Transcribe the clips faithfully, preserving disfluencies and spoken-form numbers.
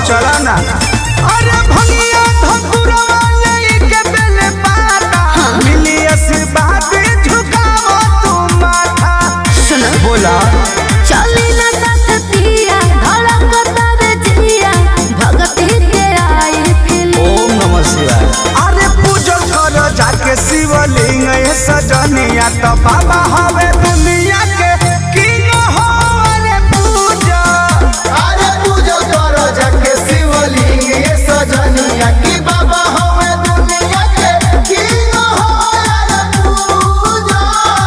चला ना। अरे भंगिया धकुरवा लेके बेले पाता मिली आशीर्वाद झुकाओ तू माथा। सुन बोला चली ना साथ पिया धड़कता रे जिया भगती के आई फिल। ओम नमः शिवाय। अरे पूजन कर जाके शिवलिंग ये सजनिया तो बाबा हवे दुनिया के किंग हो। अरे पूजा अरे पूजन कर जाके शिवलिंग ये सजनिया की बाबा हवे दुनिया के किंग हो। अरे पूजा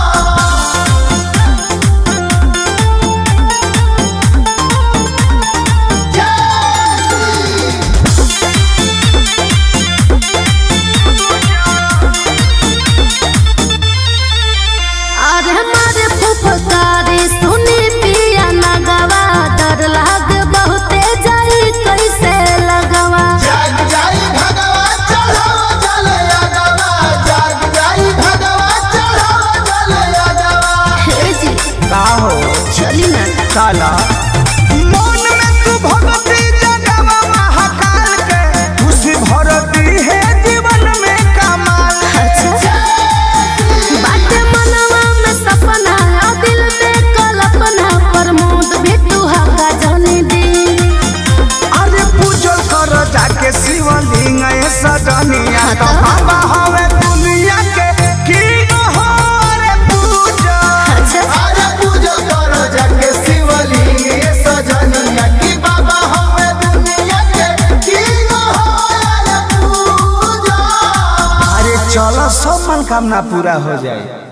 अरे हमारे फुफकारी सुनी पिया नगवा डर लाग बहुते जाई कैसे लगवा। जाग जाई भगवा चढ़ावा चले आगवा जाग जाई भगवा चढ़ावा चले आगवा। हे जी का हो चली ना काला मन में तू भगती जगवा महाकाल के खुशी भरती है जीवन में कमाल। अच्छा बाटे मनवा में सपना दिल में कल्पना प्रमोद भी तू हका जानी दी। अरे पूजन कर जाके शिवलिंग ये सजनिया तो बाबा हवे दुनिया के किंग हो। अरे पूजा अच्छा अरे पूजन कर जाके शिवलिंग ये सजनिया की बाबा हवे दुनिया के किंग हो। अरे पूजा अरे चलो सब मनोकामना पूरा हो जाए।